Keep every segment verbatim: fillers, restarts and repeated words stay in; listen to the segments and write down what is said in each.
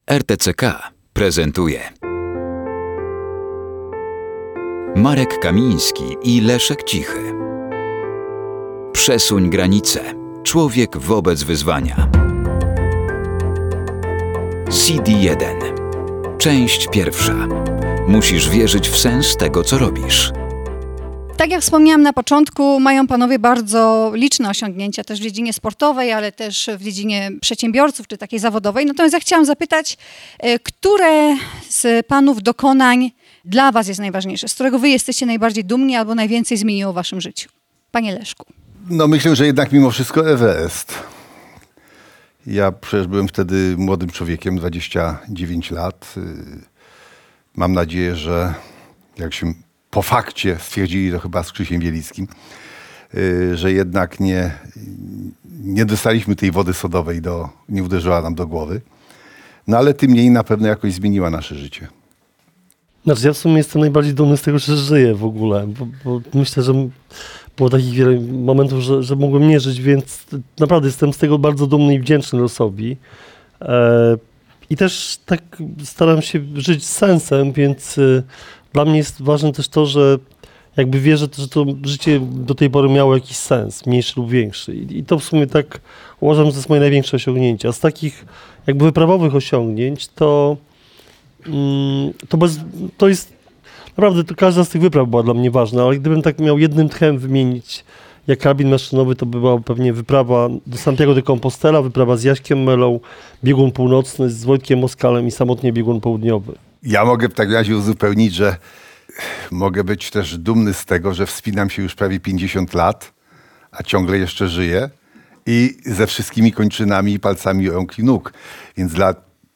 R T C K prezentuje Marek Kamiński i Leszek Cichy. Przesuń granice. Człowiek wobec wyzwania. C D jeden. Część pierwsza. Musisz wierzyć w sens tego, co robisz. Tak jak wspomniałam na początku, mają panowie bardzo liczne osiągnięcia też w dziedzinie sportowej, ale też w dziedzinie przedsiębiorców czy takiej zawodowej. Natomiast ja chciałam zapytać, które z panów dokonań dla was jest najważniejsze? Z którego wy jesteście najbardziej dumni albo najwięcej zmieniło w waszym życiu? Panie Leszku. No myślę, że jednak mimo wszystko Everest. Ja przecież byłem wtedy młodym człowiekiem, dwadzieścia dziewięć lat. Mam nadzieję, że jak się po fakcie stwierdzili to chyba z Krzysiem Bielickim, że jednak nie, nie dostaliśmy tej wody sodowej, do, nie uderzyła nam do głowy. No ale tym mniej na pewno jakoś zmieniła nasze życie. Znaczy ja w sumie jestem najbardziej dumny z tego, że żyję w ogóle, bo, bo myślę, że było takich wiele momentów, że, że mogłem nie żyć, więc naprawdę jestem z tego bardzo dumny i wdzięczny losowi. E, I też tak staram się żyć z sensem, więc e, dla mnie jest ważne też to, że jakby wierzę, że to życie do tej pory miało jakiś sens, mniejszy lub większy. I, i to w sumie tak uważam, że to jest moje największe osiągnięcie. A z takich jakby wyprawowych osiągnięć to mm, to, bez, to jest naprawdę, to każda z tych wypraw była dla mnie ważna, ale gdybym tak miał jednym tchem wymienić jak karabin maszynowy, to by była pewnie wyprawa do Santiago de Compostela, wyprawa z Jaśkiem Melą, biegun północny z Wojtkiem Moskalem i samotnie biegun południowy. Ja mogę w takim razie uzupełnić, że mogę być też dumny z tego, że wspinam się już prawie pięćdziesiąt lat, a ciągle jeszcze żyję i ze wszystkimi kończynami i palcami rąk i nóg. Więc dla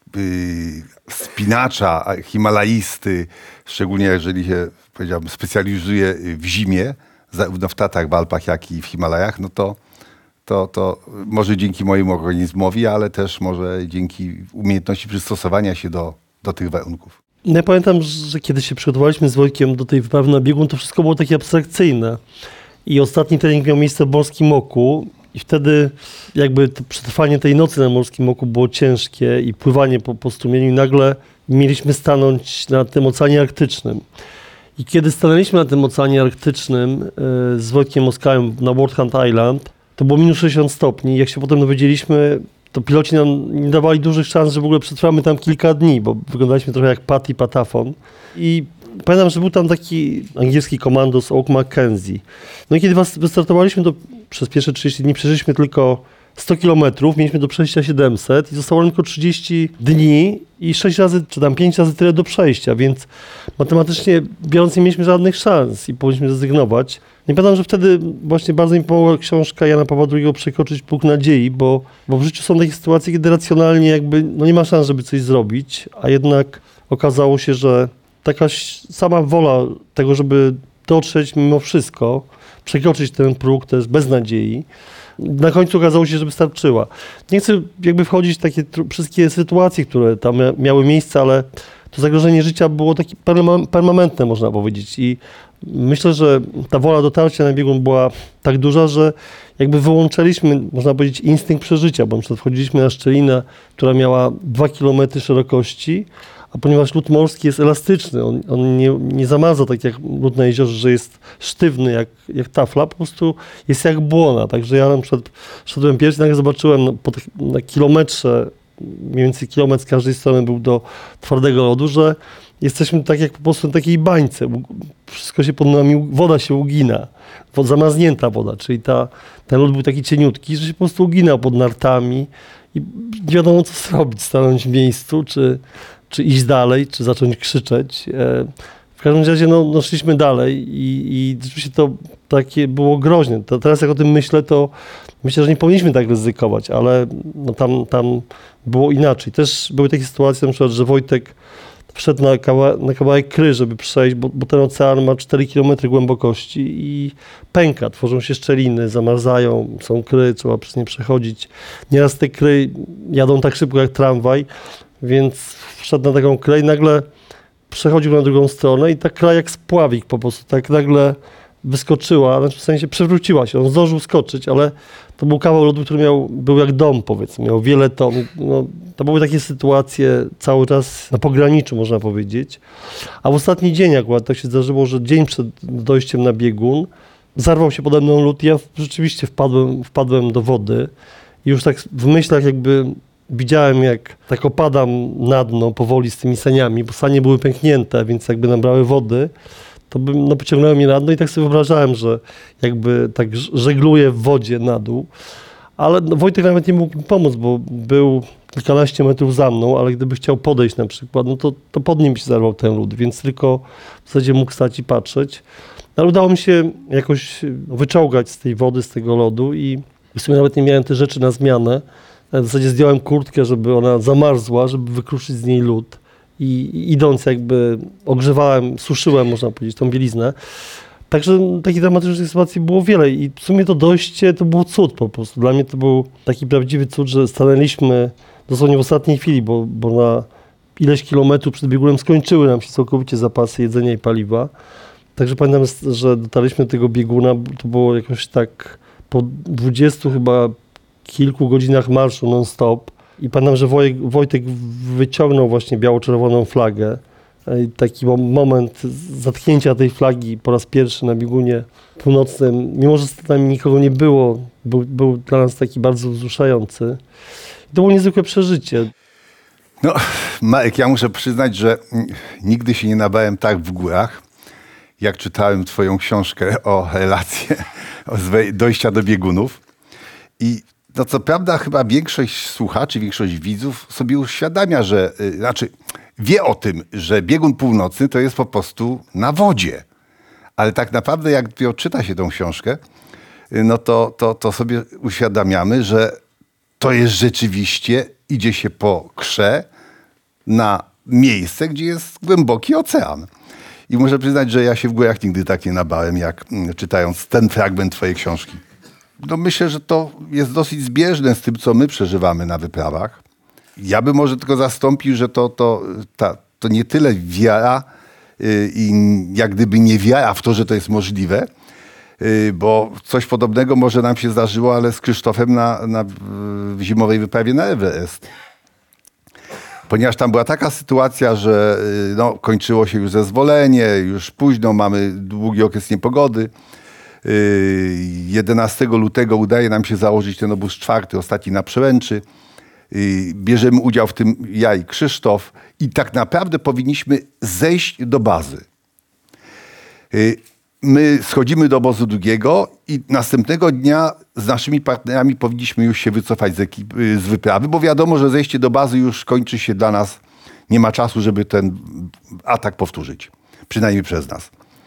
y, spinacza, himalaisty, szczególnie jeżeli się, powiedziałbym, specjalizuje w zimie, zarówno w Tatrach, w Alpach, jak i w Himalajach, no to, to, to może dzięki mojemu organizmowi, ale też może dzięki umiejętności przystosowania się do, do tych warunków. Ja pamiętam, że kiedy się przygotowaliśmy z Wojtkiem do tej wyprawy na biegun, to wszystko było takie abstrakcyjne. I ostatni trening miał miejsce w Morskim Oku i wtedy jakby to przetrwanie tej nocy na Morskim Oku było ciężkie i pływanie po, po strumieniu i nagle mieliśmy stanąć na tym Oceanie Arktycznym. I kiedy stanęliśmy na tym Oceanie Arktycznym yy, z Wojtkiem Moskalem na World Hunt Island, to było minus sześćdziesiąt stopni. Jak się potem dowiedzieliśmy, to piloci nam nie dawali dużych szans, że w ogóle przetrwamy tam kilka dni, bo wyglądaliśmy trochę jak Pat i Patafon. I pamiętam, że był tam taki angielski komandos Oak Mackenzie. No i kiedy wystartowaliśmy, to przez pierwsze trzydzieści dni przeszliśmy tylko sto kilometrów, mieliśmy do przejścia siedemset i zostało nam tylko trzydzieści dni i sześć razy, czy tam pięć razy tyle do przejścia, więc matematycznie biorąc nie mieliśmy żadnych szans i powinniśmy zrezygnować. Nie pamiętam, że wtedy właśnie bardzo mi pomogła książka Jana Pawła drugiego Przekroczyć próg nadziei, bo, bo w życiu są takie sytuacje, kiedy racjonalnie jakby no nie ma szans, żeby coś zrobić, a jednak okazało się, że taka sama wola tego, żeby dotrzeć mimo wszystko, przekroczyć ten próg też bez nadziei, na końcu okazało się, że wystarczyła. Nie chcę jakby wchodzić w takie wszystkie sytuacje, które tam miały miejsce, ale to zagrożenie życia było takie permanentne, można powiedzieć. I myślę, że ta wola dotarcia na biegun była tak duża, że jakby wyłączyliśmy, można powiedzieć, instynkt przeżycia, bo na przykład wchodziliśmy na szczelinę, która miała dwa kilometry szerokości, a ponieważ lód morski jest elastyczny, on, on nie, nie zamarza tak jak lód na jeziorze, że jest sztywny jak, jak tafla, po prostu jest jak błona. Także ja na przykład szedłem pierwszy, nagle zobaczyłem no, po, na kilometrze, mniej więcej kilometr z każdej strony był do twardego lodu, że jesteśmy tak jak po prostu na takiej bańce. Wszystko się pod nami, woda się ugina, zamarznięta woda, czyli ta, ten lód był taki cieniutki, że się po prostu uginał pod nartami i nie wiadomo co zrobić, stanąć w miejscu, czy czy iść dalej, czy zacząć krzyczeć. W każdym razie no, no szliśmy dalej i, i rzeczywiście to takie było groźne. To teraz jak o tym myślę, to myślę, że nie powinniśmy tak ryzykować, ale no, tam, tam było inaczej. Też były takie sytuacje, na przykład, że Wojtek wszedł na, kawa, na kawałek kry, żeby przejść, bo, bo ten ocean ma cztery kilometry głębokości i pęka, tworzą się szczeliny, zamarzają, są kry, trzeba przez nie przechodzić. Nieraz te kry jadą tak szybko jak tramwaj, więc wszedł na taką klej, nagle przechodził na drugą stronę i ta klej jak spławik po prostu, tak nagle wyskoczyła, znaczy w sensie przewróciła się. On zdążył skoczyć, ale to był kawał lodu, który miał, był jak dom, powiedzmy, miał wiele ton. No, to były takie sytuacje cały czas na pograniczu, można powiedzieć. A w ostatni dzień akurat tak się zdarzyło, że dzień przed dojściem na biegun zarwał się pode mną lód i ja rzeczywiście wpadłem, wpadłem do wody. I już tak w myślach jakby widziałem, jak tak opadam na dno powoli z tymi saniami, bo sanie były pęknięte, więc jakby nabrały wody. To bym, no, pociągnąłem je na dno i tak sobie wyobrażałem, że jakby tak żegluję w wodzie na dół. Ale no, Wojtek nawet nie mógł mi pomóc, bo był kilkanaście metrów za mną, ale gdyby chciał podejść na przykład, no to, to pod nim się zarwał ten lód, więc tylko w zasadzie mógł stać i patrzeć. Ale udało mi się jakoś wyczołgać z tej wody, z tego lodu i w sumie nawet nie miałem te rzeczy na zmianę. W zasadzie zdjąłem kurtkę, żeby ona zamarzła, żeby wykruszyć z niej lód. I, i idąc jakby ogrzewałem, suszyłem, można powiedzieć, tą bieliznę. Także takich dramatycznych sytuacji było wiele i w sumie to dojście to był cud po prostu. Dla mnie to był taki prawdziwy cud, że stanęliśmy dosłownie w ostatniej chwili, bo, bo na ileś kilometrów przed biegunem skończyły nam się całkowicie zapasy jedzenia i paliwa. Także pamiętam, że dotarliśmy do tego bieguna, to było jakoś tak po dwudziestu chyba kilku godzinach marszu non-stop. I pamiętam, że Wojtek, Wojtek wyciągnął właśnie biało-czerwoną flagę. I taki moment zatknięcia tej flagi po raz pierwszy na biegunie północnym, mimo że z nami nikogo nie było, był, był dla nas taki bardzo wzruszający. I to było niezwykłe przeżycie. No, Marek, ja muszę przyznać, że nigdy się nie nabałem tak w górach, jak czytałem twoją książkę o relacje o dojścia do biegunów. I no co prawda chyba większość słuchaczy, większość widzów sobie uświadamia, że, yy, znaczy wie o tym, że biegun północny to jest po prostu na wodzie. Ale tak naprawdę jak czyta się tą książkę, yy, no to, to, to sobie uświadamiamy, że to jest rzeczywiście, idzie się po krze na miejsce, gdzie jest głęboki ocean. I muszę przyznać, że ja się w górach nigdy tak nie nabałem, jak mm, czytając ten fragment twojej książki. No myślę, że to jest dosyć zbieżne z tym, co my przeżywamy na wyprawach. Ja bym może tylko zastąpił, że to, to, ta, to nie tyle wiara yy, i jak gdyby nie wiara w to, że to jest możliwe, yy, bo coś podobnego może nam się zdarzyło, ale z Krzysztofem na, na w zimowej wyprawie na Everest. Ponieważ tam była taka sytuacja, że yy, no, kończyło się już zezwolenie, już późno, mamy długi okres niepogody. jedenastego lutego udaje nam się założyć ten obóz czwarty, ostatni na Przełęczy. Bierzemy udział w tym ja i Krzysztof i tak naprawdę powinniśmy zejść do bazy. My schodzimy do obozu drugiego i następnego dnia z naszymi partnerami powinniśmy już się wycofać z, ekipy, z wyprawy, bo wiadomo, że zejście do bazy już kończy się dla nas. Nie ma czasu, żeby ten atak powtórzyć. Przynajmniej przez nas.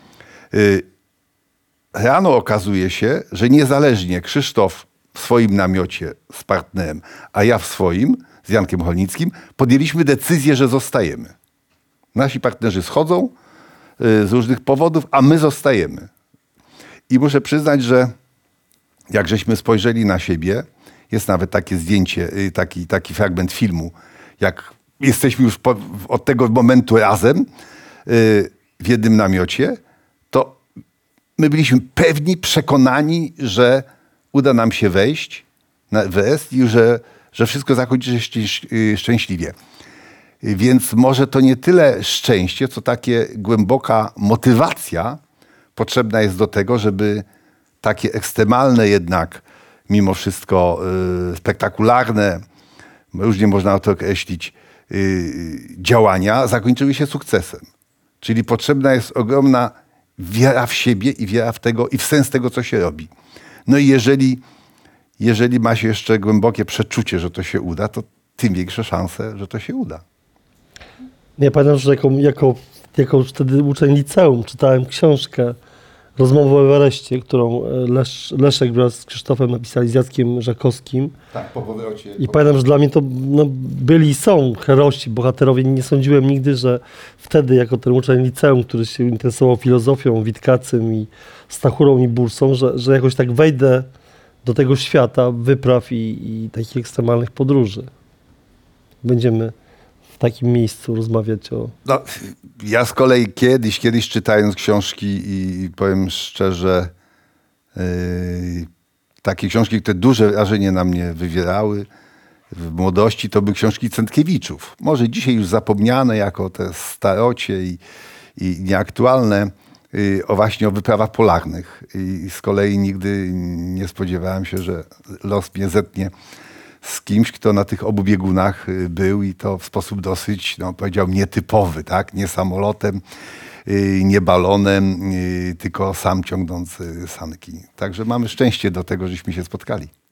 Rano okazuje się, że niezależnie Krzysztof w swoim namiocie z partnerem, a ja w swoim, z Jankiem Holnickim, podjęliśmy decyzję, że zostajemy. Nasi partnerzy schodzą y, z różnych powodów, a my zostajemy. I muszę przyznać, że jak żeśmy spojrzeli na siebie, jest nawet takie zdjęcie, y, taki, taki fragment filmu, jak jesteśmy już po, od tego momentu razem y, w jednym namiocie, to my byliśmy pewni, przekonani, że uda nam się wejść na Everest i że, że wszystko zakończy się szczęśliwie. Więc może to nie tyle szczęście, co takie głęboka motywacja potrzebna jest do tego, żeby takie ekstremalne jednak, mimo wszystko yy, spektakularne, różnie można to określić, yy, działania zakończyły się sukcesem. Czyli potrzebna jest ogromna wiara w siebie i wiara w tego i w sens tego, co się robi. No i jeżeli, jeżeli ma się jeszcze głębokie przeczucie, że to się uda, to tym większe szanse, że to się uda. Ja pamiętam, że jako, jako, jako wtedy uczeń liceum czytałem książkę Rozmowę o Everestie, którą Lesz, Leszek wraz z Krzysztofem napisali z Jackiem Żakowskim. Tak, po powrocie. I pamiętam, że dla mnie to no, byli i są herosi, bohaterowie. Nie sądziłem nigdy, że wtedy jako ten uczeń liceum, który się interesował filozofią, Witkacym i Stachurą i Bursą, że, że jakoś tak wejdę do tego świata wypraw i, i takich ekstremalnych podróży. Będziemy w takim miejscu rozmawiać o... No, ja z kolei kiedyś, kiedyś czytając książki i powiem szczerze, yy, takie książki, które duże wrażenie na mnie wywierały w młodości, to były książki Centkiewiczów. Może dzisiaj już zapomniane jako te starocie i, i nieaktualne, yy, o właśnie o wyprawach polarnych. I z kolei nigdy nie spodziewałem się, że los mnie zetnie z kimś, kto na tych obu biegunach był i to w sposób dosyć, no powiedział, nietypowy, tak? Nie samolotem, nie balonem, tylko sam ciągnący sanki. Także mamy szczęście do tego, żeśmy się spotkali.